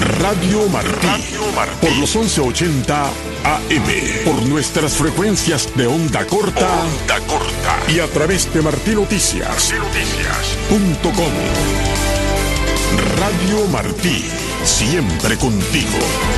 Radio Martí. Por los 1180 AM. Por nuestras frecuencias de onda corta. Y a través de martinoticias.com. Radio Martí. Siempre contigo.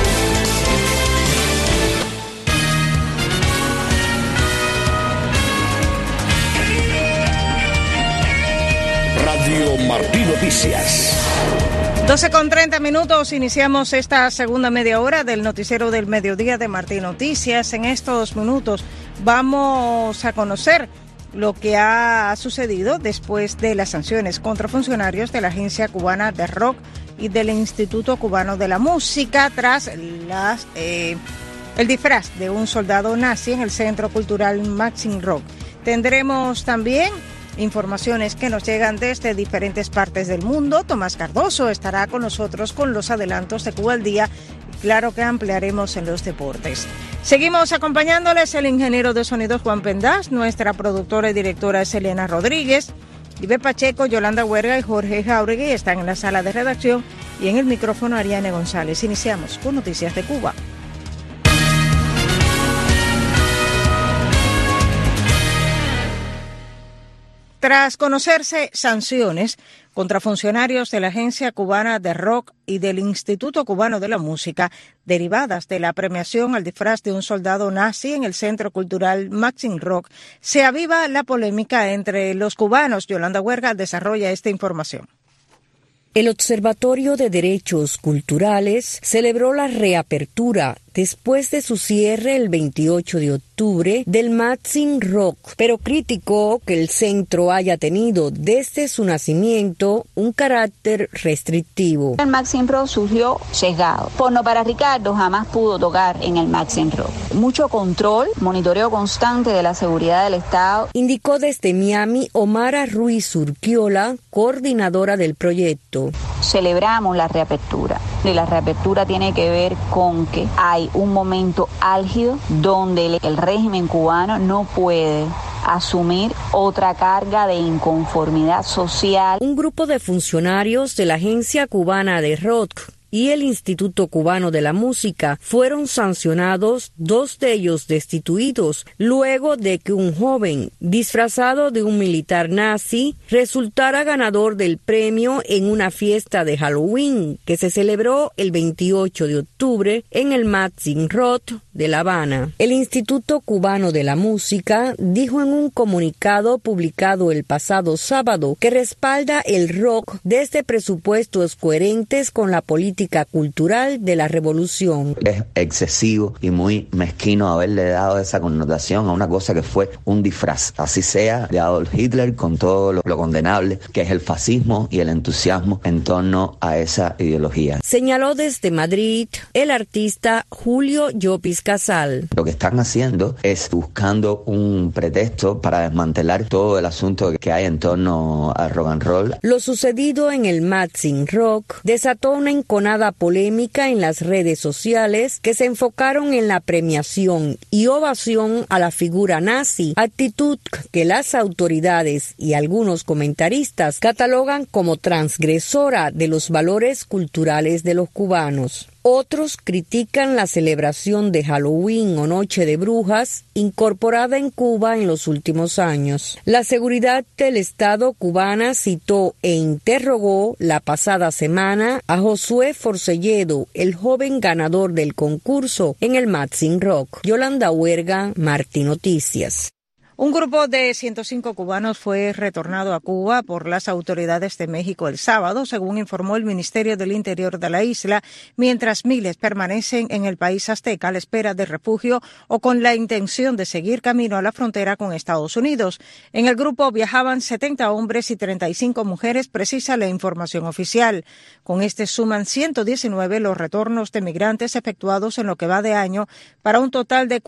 Radio Martí Noticias. 12:30, iniciamos esta segunda media hora del noticiero del mediodía de Martí Noticias. En estos minutos vamos a conocer lo que ha sucedido después de las sanciones contra funcionarios de la Agencia Cubana de Rock y del Instituto Cubano de la Música tras el disfraz de un soldado nazi en el Centro Cultural Maxim Rock. Tendremos también informaciones que nos llegan desde diferentes partes del mundo. Tomás Cardoso estará con nosotros con los adelantos de Cuba al Día. Claro que ampliaremos en los deportes. Seguimos acompañándoles el ingeniero de sonido Juan Pendas, nuestra productora y directora es Elena Rodríguez, Ibe Pacheco, Yolanda Huerga y Jorge Jauregui están en la sala de redacción y en el micrófono Ariane González. Iniciamos con Noticias de Cuba. Tras conocerse sanciones contra funcionarios de la Agencia Cubana de Rock y del Instituto Cubano de la Música, derivadas de la premiación al disfraz de un soldado nazi en el Centro Cultural Maxim Rock, se aviva la polémica entre los cubanos. Yolanda Huerga desarrolla esta información. El Observatorio de Derechos Culturales celebró la reapertura después de su cierre el 28 de octubre del Maxim Rock, pero criticó que el centro haya tenido desde su nacimiento un carácter restrictivo. El Maxim Rock surgió sesgado. Porno para Ricardo jamás pudo tocar en el Maxim Rock. Mucho control, monitoreo constante de la seguridad del Estado. Indicó desde Miami Omara Ruiz Urquiola, coordinadora del proyecto. Celebramos la reapertura y la reapertura tiene que ver con que hay un momento álgido donde el régimen cubano no puede asumir otra carga de inconformidad social. Un grupo de funcionarios de la Agencia Cubana de Rock y el Instituto Cubano de la Música fueron sancionados, 2 de ellos destituidos, luego de que un joven disfrazado de un militar nazi resultara ganador del premio en una fiesta de Halloween que se celebró el 28 de octubre en el Maxim Rock de La Habana. El Instituto Cubano de la Música dijo en un comunicado publicado el pasado sábado que respalda el rock desde presupuestos coherentes con la política cultural de la revolución. Es excesivo y muy mezquino haberle dado esa connotación a una cosa que fue un disfraz, así sea de Adolf Hitler, con todo lo condenable que es el fascismo y el entusiasmo en torno a esa ideología. Señaló desde Madrid el artista Julio Llopis Casal. Lo que están haciendo es buscando un pretexto para desmantelar todo el asunto que hay en torno al rock and roll. Lo sucedido en el Maxim Rock desató una enconada polémica en las redes sociales que se enfocaron en la premiación y ovación a la figura nazi, actitud que las autoridades y algunos comentaristas catalogan como transgresora de los valores culturales de los cubanos. Otros critican la celebración de Halloween o Noche de Brujas incorporada en Cuba en los últimos años. La seguridad del Estado cubana citó e interrogó la pasada semana a Josué Forcelledo, el joven ganador del concurso en el Maxim Rock. Yolanda Huerga, Martí Noticias. Un grupo de 105 cubanos fue retornado a Cuba por las autoridades de México el sábado, según informó el Ministerio del Interior de la isla, mientras miles permanecen en el país azteca a la espera de refugio o con la intención de seguir camino a la frontera con Estados Unidos. En el grupo viajaban 70 hombres y 35 mujeres, precisa la información oficial. Con este suman 119 los retornos de migrantes efectuados en lo que va de año, para un total de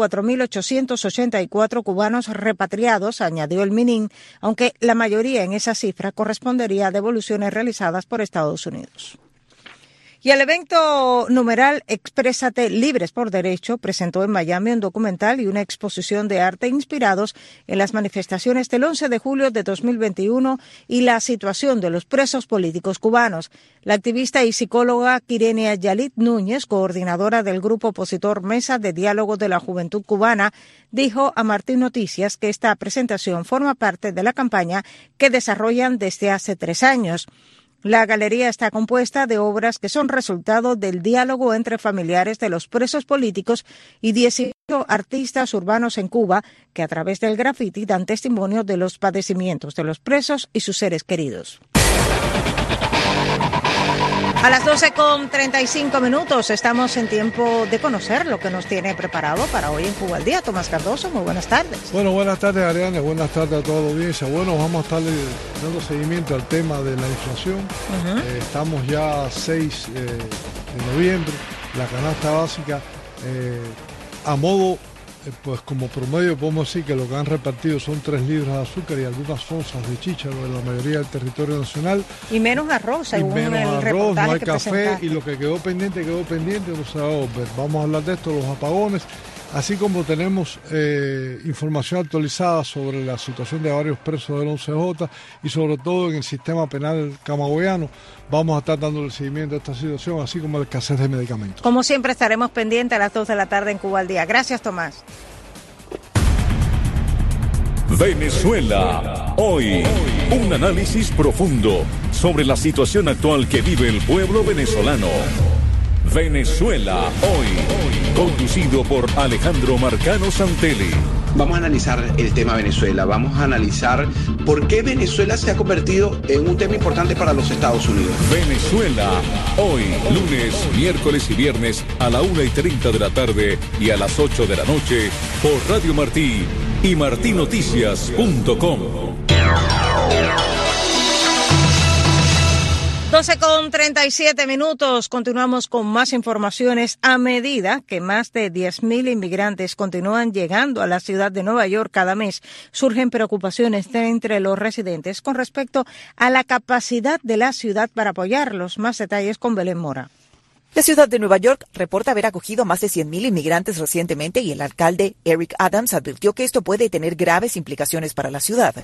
4.884 cubanos repatriados, añadió el MININ, aunque la mayoría en esa cifra correspondería a devoluciones realizadas por Estados Unidos. Y el evento numeral Exprésate Libres por Derecho presentó en Miami un documental y una exposición de arte inspirados en las manifestaciones del 11 de julio de 2021 y la situación de los presos políticos cubanos. La activista y psicóloga Quirenia Yalit Núñez, coordinadora del grupo opositor Mesa de Diálogo de la Juventud Cubana, dijo a Martín Noticias que esta presentación forma parte de la campaña que desarrollan desde hace 3 años. La galería está compuesta de obras que son resultado del diálogo entre familiares de los presos políticos y 18 artistas urbanos en Cuba que a través del graffiti dan testimonio de los padecimientos de los presos y sus seres queridos. A las 12:35 estamos en tiempo de conocer lo que nos tiene preparado para hoy en Cuba al Día. Tomás Cardoso, muy buenas tardes. Bueno, buenas tardes, Ariane, buenas tardes a toda la audiencia. Bueno, vamos a estar dando seguimiento al tema de la inflación. Estamos ya a 6 de noviembre. La canasta básica, a modo, pues como promedio podemos decir que lo que han repartido son 3 libras de azúcar y algunas onzas de chícharo en la mayoría del territorio nacional. Y menos arroz, según menos el arroz, reportaje no hay que café, presentaste. y lo que quedó pendiente, no se va a volver. Vamos a hablar de esto, los apagones, así como tenemos información actualizada sobre la situación de varios presos del 11J y sobre todo en el sistema penal camagüeyano. Vamos a estar dándole seguimiento a esta situación, así como la escasez de medicamentos. Como siempre estaremos pendientes a las 2 de la tarde en Cuba al Día. Gracias, Tomás. Venezuela hoy. Un análisis profundo sobre la situación actual que vive el pueblo venezolano. Venezuela hoy. Conducido por Alejandro Marcano Santelli. Vamos a analizar el tema Venezuela, vamos a analizar por qué Venezuela se ha convertido en un tema importante para los Estados Unidos. Venezuela hoy, lunes, miércoles y viernes a la 1:30 de la tarde y a las 8 de la noche por Radio Martí y martinoticias.com. 12:37. Continuamos con más informaciones. A medida que más de 10.000 inmigrantes continúan llegando a la ciudad de Nueva York cada mes, surgen preocupaciones entre los residentes con respecto a la capacidad de la ciudad para apoyarlos. Más detalles con Belén Mora. La ciudad de Nueva York reporta haber acogido a más de 100.000 inmigrantes recientemente y el alcalde Eric Adams advirtió que esto puede tener graves implicaciones para la ciudad.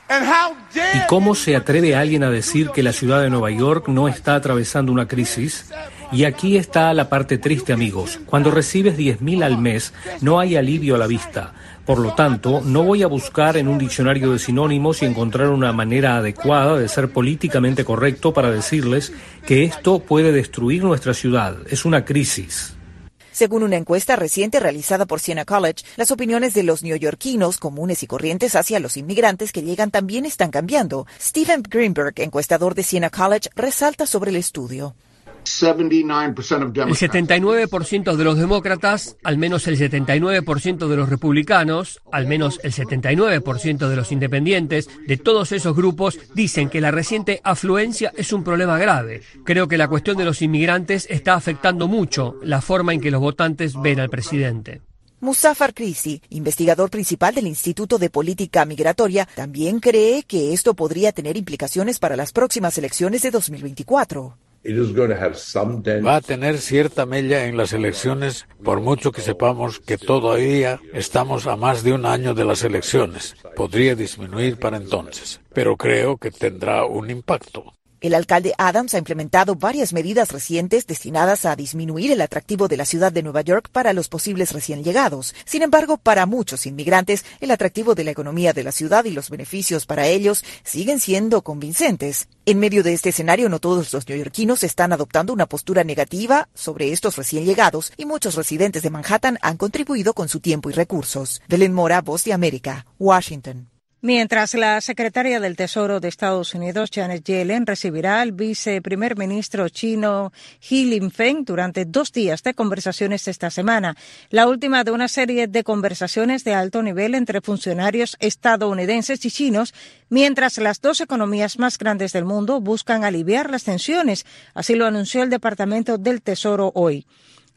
¿Y cómo se atreve alguien a decir que la ciudad de Nueva York no está atravesando una crisis? Y aquí está la parte triste, amigos. Cuando recibes 10.000 al mes, no hay alivio a la vista. Por lo tanto, no voy a buscar en un diccionario de sinónimos y encontrar una manera adecuada de ser políticamente correcto para decirles que esto puede destruir nuestra ciudad. Es una crisis. Según una encuesta reciente realizada por Siena College, las opiniones de los neoyorquinos comunes y corrientes hacia los inmigrantes que llegan también están cambiando. Stephen Greenberg, encuestador de Siena College, resalta sobre el estudio. El 79% de los demócratas, al menos el 79% de los republicanos, al menos el 79% de los independientes, de todos esos grupos dicen que la reciente afluencia es un problema grave. Creo que la cuestión de los inmigrantes está afectando mucho la forma en que los votantes ven al presidente. Muzaffar Krisi, investigador principal del Instituto de Política Migratoria, también cree que esto podría tener implicaciones para las próximas elecciones de 2024. Va a tener cierta mella en las elecciones, por mucho que sepamos que todavía estamos a más de un año de las elecciones. Podría disminuir para entonces, pero creo que tendrá un impacto. El alcalde Adams ha implementado varias medidas recientes destinadas a disminuir el atractivo de la ciudad de Nueva York para los posibles recién llegados. Sin embargo, para muchos inmigrantes, el atractivo de la economía de la ciudad y los beneficios para ellos siguen siendo convincentes. En medio de este escenario, no todos los neoyorquinos están adoptando una postura negativa sobre estos recién llegados y muchos residentes de Manhattan han contribuido con su tiempo y recursos. Belén Mora, Voz de América, Washington. Mientras la secretaria del Tesoro de Estados Unidos, Janet Yellen, recibirá al viceprimer ministro chino He Linfeng durante 2 días de conversaciones esta semana, la última de una serie de conversaciones de alto nivel entre funcionarios estadounidenses y chinos, mientras las 2 economías más grandes del mundo buscan aliviar las tensiones, así lo anunció el Departamento del Tesoro hoy.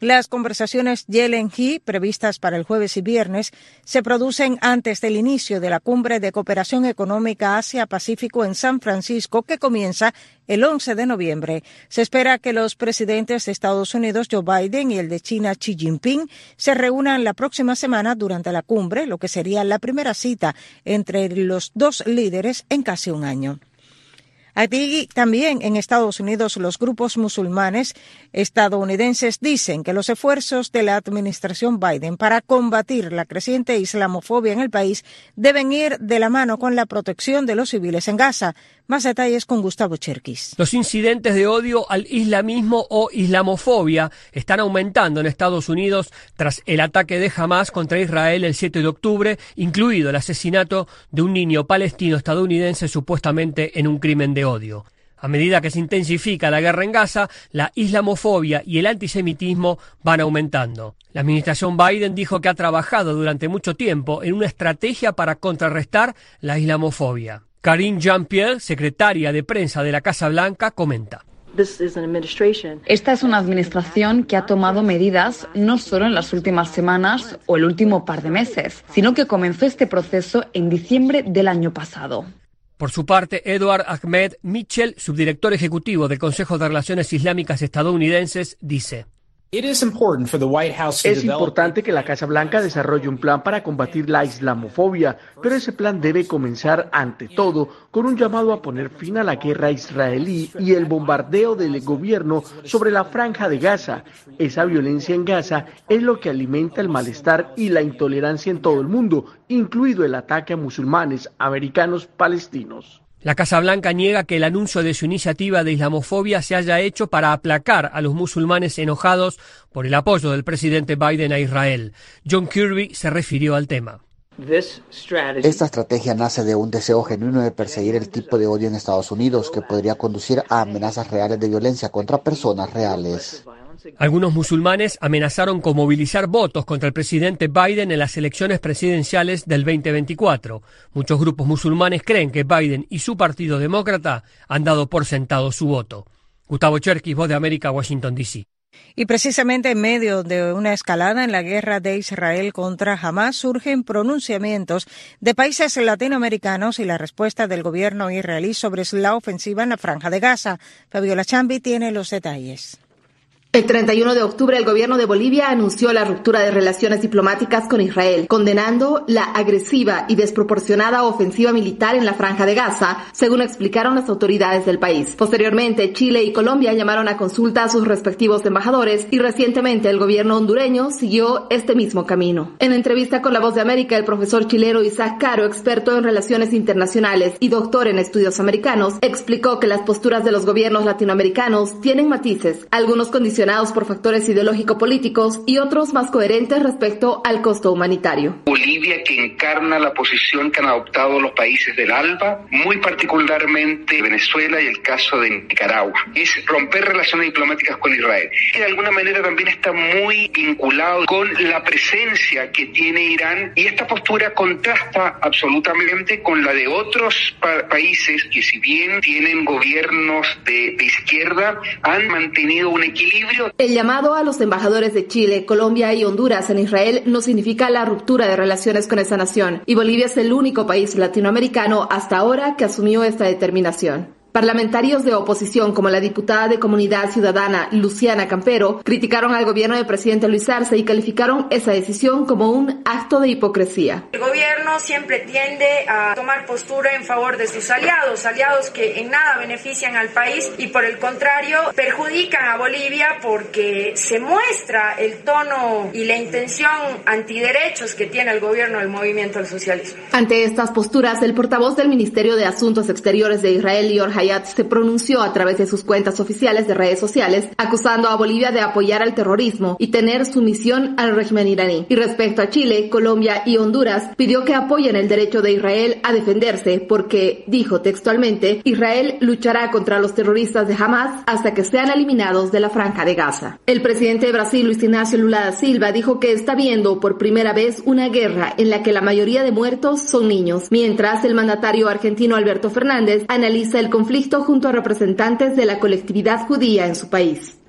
Las conversaciones Yellen-He, previstas para el jueves y viernes, se producen antes del inicio de la Cumbre de Cooperación Económica Asia-Pacífico en San Francisco, que comienza el 11 de noviembre. Se espera que los presidentes de Estados Unidos, Joe Biden, y el de China, Xi Jinping, se reúnan la próxima semana durante la cumbre, lo que sería la primera cita entre los dos líderes en casi un año. Aquí también en Estados Unidos los grupos musulmanes estadounidenses dicen que los esfuerzos de la administración Biden para combatir la creciente islamofobia en el país deben ir de la mano con la protección de los civiles en Gaza. Más detalles con Gustavo Cherkis. Los incidentes de odio al islamismo o islamofobia están aumentando en Estados Unidos tras el ataque de Hamás contra Israel el 7 de octubre, incluido el asesinato de un niño palestino estadounidense supuestamente en un crimen de odio. A medida que se intensifica la guerra en Gaza, la islamofobia y el antisemitismo van aumentando. La administración Biden dijo que ha trabajado durante mucho tiempo en una estrategia para contrarrestar la islamofobia. Karine Jean-Pierre, secretaria de prensa de la Casa Blanca, comenta. Esta es una administración que ha tomado medidas no solo en las últimas semanas o el último par de meses, sino que comenzó este proceso en diciembre del año pasado. Por su parte, Edward Ahmed Mitchell, subdirector ejecutivo del Consejo de Relaciones Islámicas estadounidenses, dice: Es importante que la Casa Blanca desarrolle un plan para combatir la islamofobia, pero ese plan debe comenzar ante todo con un llamado a poner fin a la guerra israelí y el bombardeo del gobierno sobre la Franja de Gaza. Esa violencia en Gaza es lo que alimenta el malestar y la intolerancia en todo el mundo, incluido el ataque a musulmanes, americanos, palestinos. La Casa Blanca niega que el anuncio de su iniciativa de islamofobia se haya hecho para aplacar a los musulmanes enojados por el apoyo del presidente Biden a Israel. John Kirby se refirió al tema. Esta estrategia nace de un deseo genuino de perseguir el tipo de odio en Estados Unidos que podría conducir a amenazas reales de violencia contra personas reales. Algunos musulmanes amenazaron con movilizar votos contra el presidente Biden en las elecciones presidenciales del 2024. Muchos grupos musulmanes creen que Biden y su partido demócrata han dado por sentado su voto. Gustavo Cherkis, Voz de América, Washington, D.C. Y precisamente en medio de una escalada en la guerra de Israel contra Hamás surgen pronunciamientos de países latinoamericanos y la respuesta del gobierno israelí sobre la ofensiva en la Franja de Gaza. Fabiola Chambi tiene los detalles. El 31 de octubre, el gobierno de Bolivia anunció la ruptura de relaciones diplomáticas con Israel, condenando la agresiva y desproporcionada ofensiva militar en la Franja de Gaza, según explicaron las autoridades del país. Posteriormente, Chile y Colombia llamaron a consulta a sus respectivos embajadores y recientemente el gobierno hondureño siguió este mismo camino. En entrevista con La Voz de América, el profesor chileno Isaac Caro, experto en relaciones internacionales y doctor en estudios americanos, explicó que las posturas de los gobiernos latinoamericanos tienen matices, algunos condicionados por factores ideológico-políticos y otros más coherentes respecto al costo humanitario. Bolivia, que encarna la posición que han adoptado los países del ALBA, muy particularmente Venezuela y el caso de Nicaragua, es romper relaciones diplomáticas con Israel. Que de alguna manera también está muy vinculado con la presencia que tiene Irán, y esta postura contrasta absolutamente con la de otros países que, si bien tienen gobiernos de izquierda, han mantenido un equilibrio. El llamado a los embajadores de Chile, Colombia y Honduras en Israel no significa la ruptura de relaciones con esa nación, y Bolivia es el único país latinoamericano hasta ahora que asumió esta determinación. Parlamentarios de oposición como la diputada de Comunidad Ciudadana Luciana Campero criticaron al gobierno del presidente Luis Arce y calificaron esa decisión como un acto de hipocresía. El gobierno siempre tiende a tomar postura en favor de sus aliados que en nada benefician al país y por el contrario perjudican a Bolivia porque se muestra el tono y la intención antiderechos que tiene el gobierno del movimiento del socialismo. Ante estas posturas, el portavoz del Ministerio de Asuntos Exteriores de Israel, Lior Hayat, se pronunció a través de sus cuentas oficiales de redes sociales, acusando a Bolivia de apoyar al terrorismo y tener sumisión al régimen iraní. Y respecto a Chile, Colombia y Honduras, pidió que apoyen el derecho de Israel a defenderse porque, dijo textualmente, Israel luchará contra los terroristas de Hamás hasta que sean eliminados de la Franja de Gaza. El presidente de Brasil, Luis Inácio Lula da Silva, dijo que está viendo por primera vez una guerra en la que la mayoría de muertos son niños, mientras el mandatario argentino Alberto Fernández analiza el conflicto junto a representantes de la colectividad judía en su país.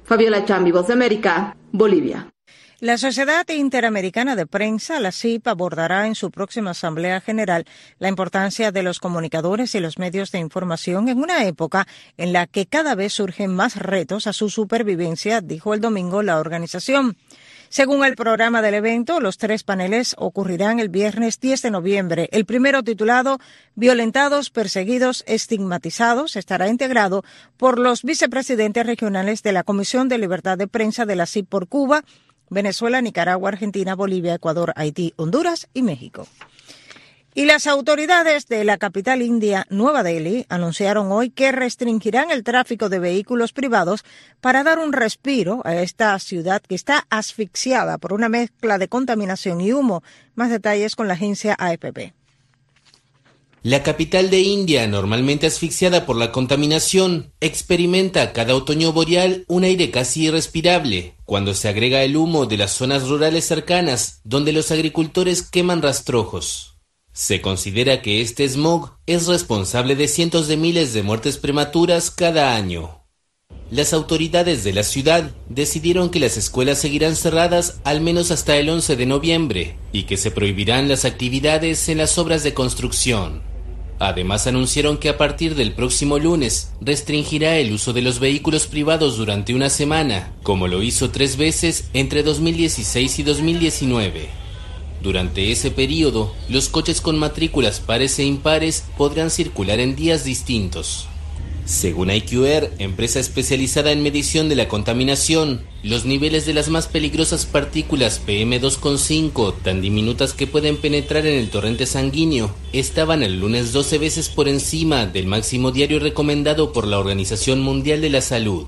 Fabiola Chambi, Voz de América, Bolivia. La Sociedad Interamericana de Prensa, la CIP, abordará en su próxima Asamblea General la importancia de los comunicadores y los medios de información en una época en la que cada vez surgen más retos a su supervivencia, dijo el domingo la organización. Según el programa del evento, los 3 paneles ocurrirán el viernes 10 de noviembre. El primero, titulado Violentados, Perseguidos, Estigmatizados, estará integrado por los vicepresidentes regionales de la Comisión de Libertad de Prensa de la CIP por Cuba, Venezuela, Nicaragua, Argentina, Bolivia, Ecuador, Haití, Honduras y México. Y las autoridades de la capital india, Nueva Delhi, anunciaron hoy que restringirán el tráfico de vehículos privados para dar un respiro a esta ciudad que está asfixiada por una mezcla de contaminación y humo. Más detalles con la agencia AFP. La capital de India, normalmente asfixiada por la contaminación, experimenta cada otoño boreal un aire casi irrespirable, cuando se agrega el humo de las zonas rurales cercanas, donde los agricultores queman rastrojos. Se considera que este smog es responsable de cientos de miles de muertes prematuras cada año. Las autoridades de la ciudad decidieron que las escuelas seguirán cerradas al menos hasta el 11 de noviembre y que se prohibirán las actividades en las obras de construcción. Además, anunciaron que a partir del próximo lunes restringirá el uso de los vehículos privados durante una semana, como lo hizo 3 veces entre 2016 y 2019. Durante ese periodo, los coches con matrículas pares e impares podrán circular en días distintos. Según IQR, empresa especializada en medición de la contaminación, los niveles de las más peligrosas partículas PM2,5, tan diminutas que pueden penetrar en el torrente sanguíneo, estaban el lunes 12 veces por encima del máximo diario recomendado por la Organización Mundial de la Salud.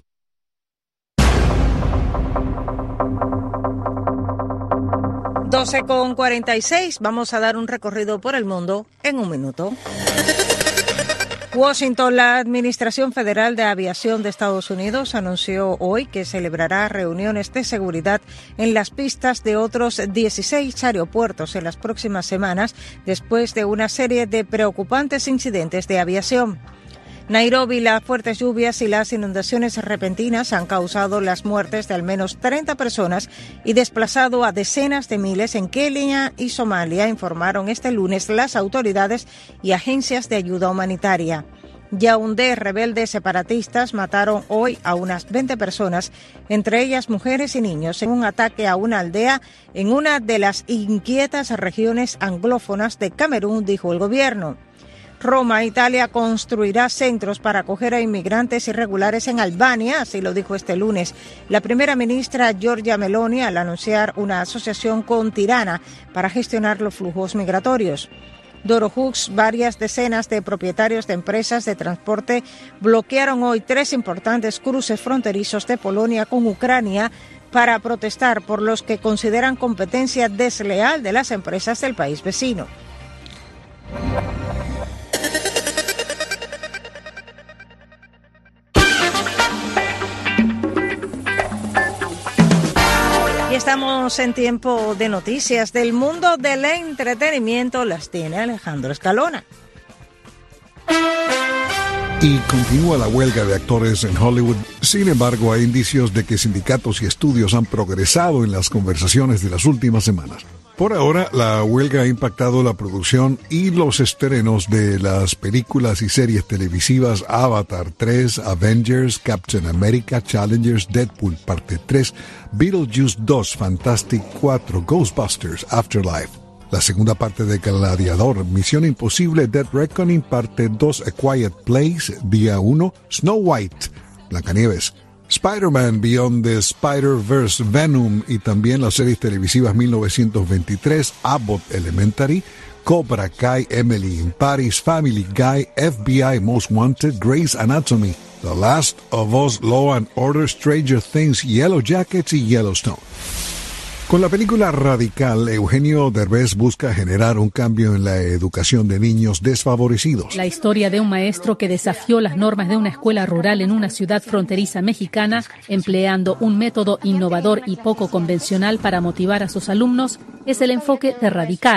Con 46, vamos a dar un recorrido por el mundo en un minuto. Washington, la Administración Federal de Aviación de Estados Unidos anunció hoy que celebrará reuniones de seguridad en las pistas de otros 16 aeropuertos en las próximas semanas después de una serie de preocupantes incidentes de aviación. Nairobi, las fuertes lluvias y las inundaciones repentinas han causado las muertes de al menos 30 personas y desplazado a decenas de miles en Kenia y Somalia, informaron este lunes las autoridades y agencias de ayuda humanitaria. Yaoundé, rebeldes separatistas mataron hoy a unas 20 personas, entre ellas mujeres y niños, en un ataque a una aldea en una de las inquietas regiones anglófonas de Camerún, dijo el gobierno. Roma, Italia, construirá centros para acoger a inmigrantes irregulares en Albania, así lo dijo este lunes la primera ministra Giorgia Meloni al anunciar una asociación con Tirana para gestionar los flujos migratorios. Doro Hux, varias decenas de propietarios de empresas de transporte bloquearon hoy 3 importantes cruces fronterizos de Polonia con Ucrania para protestar por los que consideran competencia desleal de las empresas del país vecino. Estamos en tiempo de noticias del mundo del entretenimiento. Las tiene Alejandro Escalona. Y continúa la huelga de actores en Hollywood. Sin embargo, hay indicios de que sindicatos y estudios han progresado en las conversaciones de las últimas semanas. Por ahora, la huelga ha impactado la producción y los estrenos de las películas y series televisivas Avatar 3, Avengers, Captain America, Challengers, Deadpool Parte 3, Beetlejuice 2, Fantastic 4, Ghostbusters, Afterlife. La segunda parte de Gladiador, Misión Imposible, Dead Reckoning Parte 2, A Quiet Place, Día 1, Snow White, Blancanieves, Spider-Man Beyond the Spider-Verse, Venom y también las series televisivas 1923, Abbott Elementary, Cobra Kai, Emily in Paris, Family Guy, FBI Most Wanted, Grey's Anatomy, The Last of Us, Law and Order, Stranger Things, Yellow Jackets y Yellowstone. Con la película Radical, Eugenio Derbez busca generar un cambio en la educación de niños desfavorecidos. La historia de un maestro que desafió las normas de una escuela rural en una ciudad fronteriza mexicana, empleando un método innovador y poco convencional para motivar a sus alumnos, es el enfoque de Radical.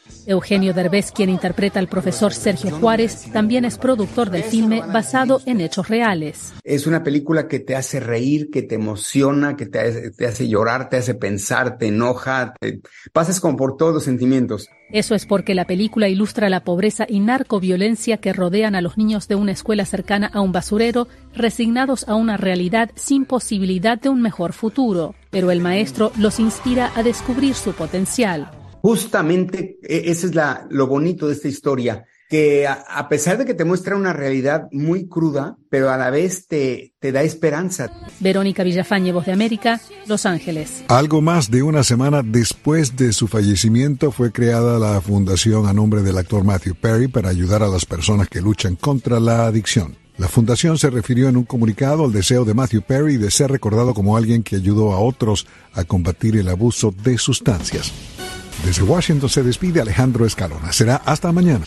Eugenio Derbez, quien interpreta al profesor Sergio Juárez, también es productor del filme basado en hechos reales. Es una película que te hace reír, que te emociona, que te hace llorar, te hace pensar, te enoja, pasas como por todos los sentimientos. Eso es porque la película ilustra la pobreza y narcoviolencia que rodean a los niños de una escuela cercana a un basurero, resignados a una realidad sin posibilidad de un mejor futuro. Pero el maestro los inspira a descubrir su potencial. Justamente ese es lo bonito de esta historia, que a pesar de que te muestra una realidad muy cruda, pero a la vez te da esperanza. Verónica Villafañe, Voz de América, Los Ángeles. Algo más de una semana después de su fallecimiento fue creada la fundación a nombre del actor Matthew Perry para ayudar a las personas que luchan contra la adicción. La fundación se refirió en un comunicado al deseo de Matthew Perry de ser recordado como alguien que ayudó a otros a combatir el abuso de sustancias. Desde Washington se despide Alejandro Escalona. Será hasta mañana.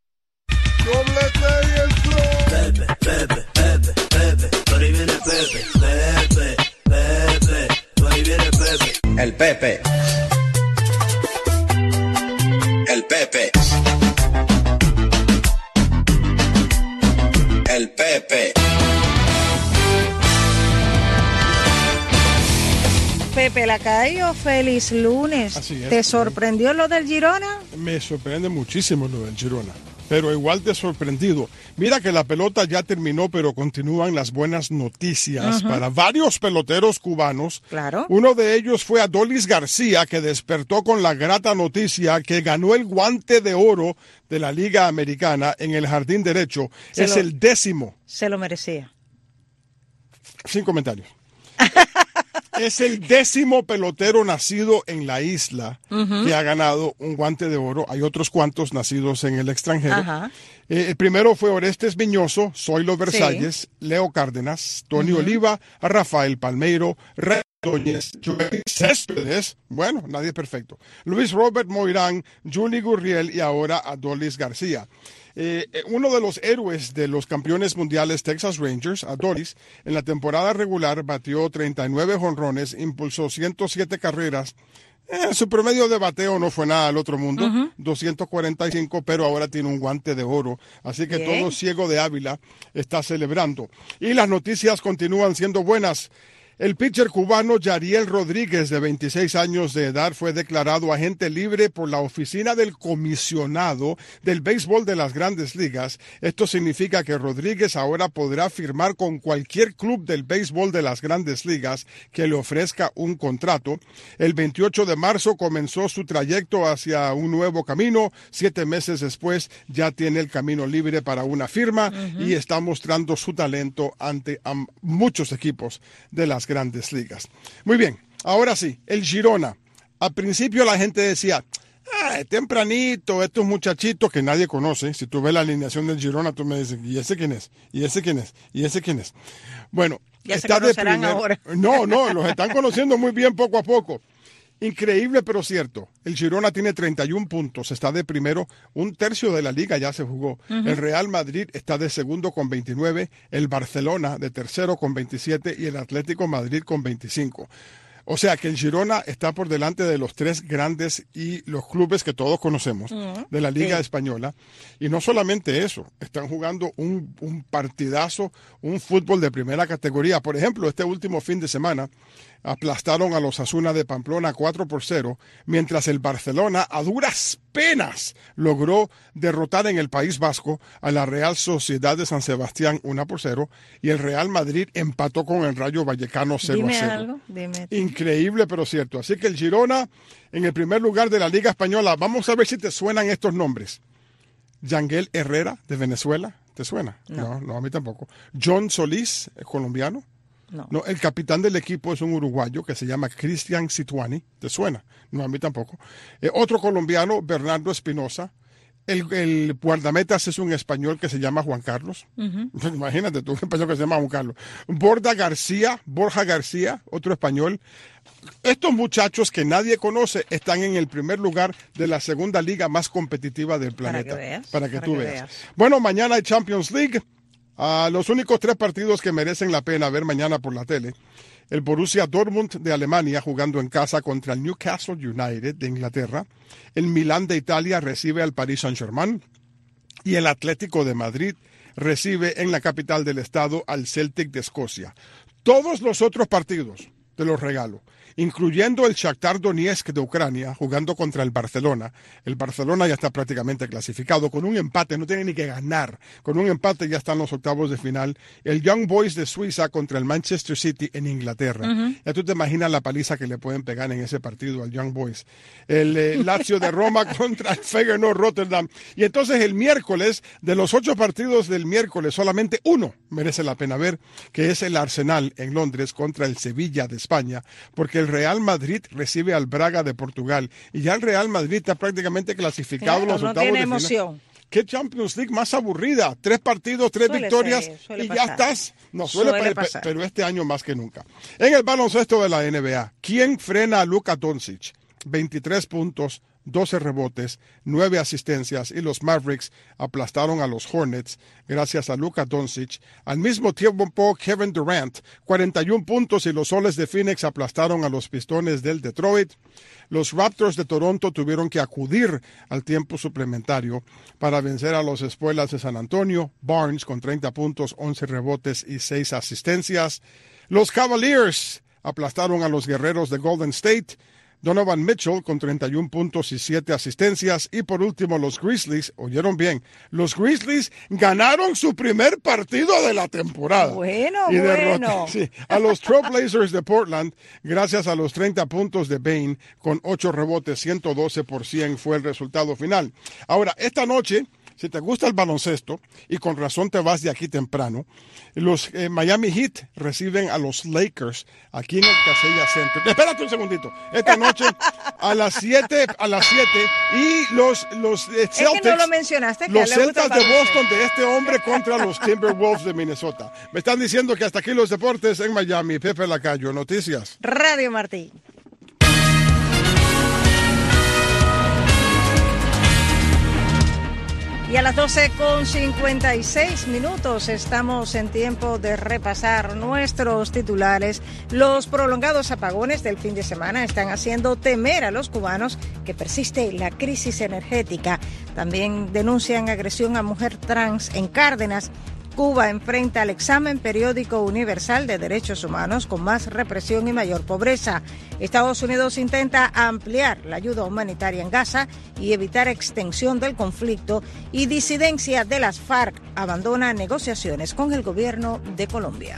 El Pepe. El Pepe. El Pepe. Pepe Lacayo, feliz lunes. Así es. ¿Te sorprendió lo del Girona? Me sorprende muchísimo lo del Girona, pero igual de sorprendido. Mira que la pelota ya terminó, pero continúan las buenas noticias para varios peloteros cubanos. Claro. Uno de ellos fue Adolis García, que despertó con la grata noticia que ganó el Guante de Oro de la Liga Americana en el jardín derecho. Es el 10º. Se lo merecía. Sin comentarios. Es el 10º pelotero nacido en la isla que ha ganado un Guante de Oro. Hay otros cuantos nacidos en el extranjero. El primero fue Orestes Viñoso, Zoilo Versalles, Leo Cárdenas, Tony Oliva, Rafael Palmeiro, Rey Ordóñez, Joel Céspedes, bueno, nadie es perfecto, Luis Robert Moirán, Juli Gurriel y ahora Adolis García. Uno de los héroes de los campeones mundiales Texas Rangers, Adolis, en la temporada regular batió 39 jonrones, impulsó 107 carreras. Su promedio de bateo no fue nada al otro mundo, 245, pero ahora tiene un Guante de Oro. Así que todo ciego de Ávila está celebrando. Y las noticias continúan siendo buenas. El pitcher cubano Yariel Rodríguez, de 26 años de edad, fue declarado agente libre por la oficina del comisionado del béisbol de las Grandes Ligas. Esto significa que Rodríguez ahora podrá firmar con cualquier club del béisbol de las Grandes Ligas que le ofrezca un contrato. El 28 de marzo comenzó su trayecto hacia un nuevo camino. 7 meses después ya tiene el camino libre para una firma y está mostrando su talento ante muchos equipos de las Grandes Ligas. Muy bien, ahora sí, el Girona. Al principio la gente decía, tempranito, estos muchachitos que nadie conoce. Si tú ves la alineación del Girona, tú me dices, ¿y ese quién es? ¿Y ese quién es? ¿Y ese quién es? Bueno, ya está se conocerán ahora. No, los están conociendo muy bien poco a poco. Increíble, pero cierto. El Girona tiene 31 puntos, está de primero, un tercio de la liga ya se jugó. El Real Madrid está de segundo con 29, el Barcelona de tercero con 27 y el Atlético Madrid con 25. O sea que el Girona está por delante de los 3 grandes y los clubes que todos conocemos de la Liga Española. Y no solamente eso, están jugando un partidazo, un fútbol de primera categoría. Por ejemplo, este último fin de semana aplastaron a los Osasuna de Pamplona 4-0, mientras el Barcelona a duras penas logró derrotar en el País Vasco a la Real Sociedad de San Sebastián 1-0 y el Real Madrid empató con el Rayo Vallecano 0-0. Dime algo, dime. Increíble, pero cierto. Así que el Girona en el primer lugar de la Liga Española. Vamos a ver si te suenan estos nombres. Yangel Herrera, de Venezuela. ¿Te suena? No, a mí tampoco. John Solís, colombiano. No, el capitán del equipo es un uruguayo que se llama Cristian Situani. ¿Te suena? No, a mí tampoco. Otro colombiano, Bernardo Espinosa. El guardametas es un español que se llama Juan Carlos. Imagínate tú, un español que se llama Juan Carlos. Borja García, otro español. Estos muchachos que nadie conoce están en el primer lugar de la segunda liga más competitiva del planeta. Para que tú veas. Bueno, mañana hay Champions League. Los únicos 3 partidos que merecen la pena ver mañana por la tele el Borussia Dortmund de Alemania jugando en casa contra el Newcastle United de Inglaterra, el Milán de Italia recibe al Paris Saint-Germain y el Atlético de Madrid recibe en la capital del estado al Celtic de Escocia. Todos los otros partidos te los regalo, incluyendo el Shakhtar Donetsk de Ucrania jugando contra el Barcelona. El Barcelona ya está prácticamente clasificado con un empate, no tiene ni que ganar. Con un empate ya están los octavos de final. El Young Boys de Suiza contra el Manchester City en Inglaterra. Ya tú te imaginas la paliza que le pueden pegar en ese partido al Young Boys. El Lazio de Roma contra el Feyenoord Rotterdam. Y entonces el miércoles, de los 8 partidos del miércoles, solamente uno merece la pena ver, que es el Arsenal en Londres contra el Sevilla de España, porque el Real Madrid recibe al Braga de Portugal y ya el Real Madrid está prácticamente clasificado en los octavos de final. ¿Qué Champions League más aburrida? 3 partidos, 3 victorias y ya estás. No, suele pasar. Pero este año más que nunca. En el baloncesto de la NBA, ¿quién frena a Luka Doncic? 23 puntos, 12 rebotes, 9 asistencias y los Mavericks aplastaron a los Hornets gracias a Luka Doncic. Al mismo tiempo, Kevin Durant, 41 puntos y los Soles de Phoenix aplastaron a los Pistones del Detroit. Los Raptors de Toronto tuvieron que acudir al tiempo suplementario para vencer a los Espuelas de San Antonio. Barnes con 30 puntos, 11 rebotes y 6 asistencias. Los Cavaliers aplastaron a los Guerreros de Golden State. Donovan Mitchell con 31 puntos y 7 asistencias. Y por último, los Grizzlies, oyeron bien, los Grizzlies ganaron su primer partido de la temporada. Bueno. Sí, a los Trailblazers de Portland, gracias a los 30 puntos de Bane, con 8 rebotes, 112% fue el resultado final. Ahora, esta noche, si te gusta el baloncesto, y con razón te vas de aquí temprano, los Miami Heat reciben a los Lakers aquí en el Casella Center. Espérate un segundito. Esta noche a las 7 y los Celtics. Es que no lo mencionaste. Los Celtics de Boston de este hombre contra los Timberwolves de Minnesota. Me están diciendo que hasta aquí los deportes en Miami. Pepe Lacayo, Noticias Radio Martí. Y a las 12:56 estamos en tiempo de repasar nuestros titulares. Los prolongados apagones del fin de semana están haciendo temer a los cubanos que persiste la crisis energética. También denuncian agresión a mujer trans en Cárdenas. Cuba enfrenta al examen periódico universal de derechos humanos con más represión y mayor pobreza. Estados Unidos intenta ampliar la ayuda humanitaria en Gaza y evitar extensión del conflicto, y disidencia de las FARC abandona negociaciones con el gobierno de Colombia.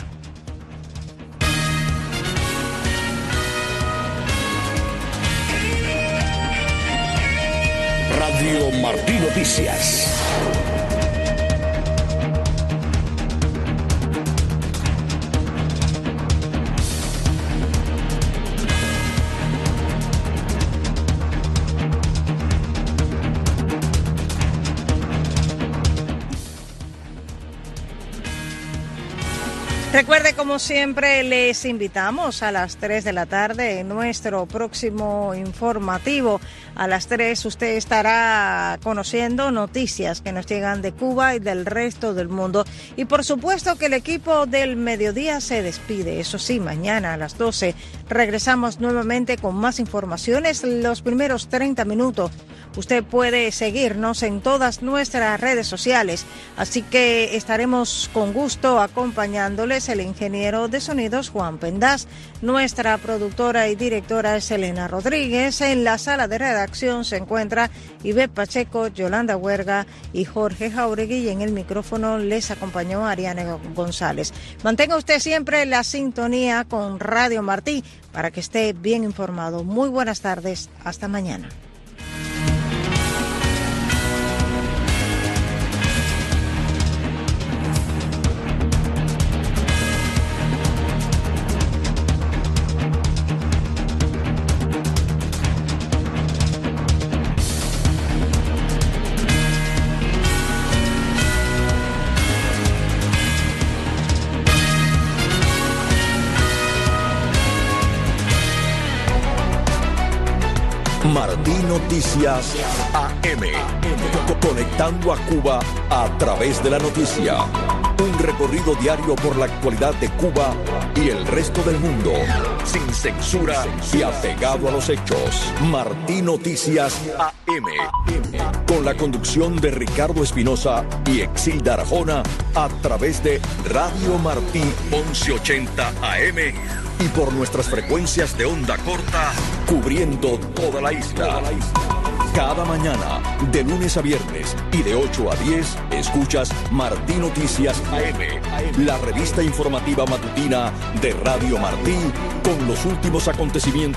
Radio Martí Noticias. Recuerde, como siempre, les invitamos a las 3 de la tarde en nuestro próximo informativo. A las 3 usted estará conociendo noticias que nos llegan de Cuba y del resto del mundo. Y por supuesto que el equipo del mediodía se despide. Eso sí, mañana a las 12 regresamos nuevamente con más informaciones. Los primeros 30 minutos usted puede seguirnos en todas nuestras redes sociales. Así que estaremos con gusto acompañándoles. El ingeniero de sonidos Juan Pendaz, nuestra productora y directora es Elena Rodríguez. En la sala de redacción se encuentra Ivette Pacheco, Yolanda Huerga y Jorge Jauregui, y en el micrófono les acompañó Ariane González. Mantenga usted siempre la sintonía con Radio Martí para que esté bien informado. Muy buenas tardes, hasta mañana. Martí Noticias AM. Conectando a Cuba a través de la noticia. Un recorrido diario por la actualidad de Cuba y el resto del mundo. Sin censura y apegado a los hechos. Martí Noticias AM. Con la conducción de Ricardo Espinosa y Exilda Arjona a través de Radio Martí 1180 AM y por nuestras frecuencias de onda corta cubriendo toda la isla. Cada mañana, de lunes a viernes y de 8 a 10, escuchas Martí Noticias AM, la revista informativa matutina de Radio Martí con los últimos acontecimientos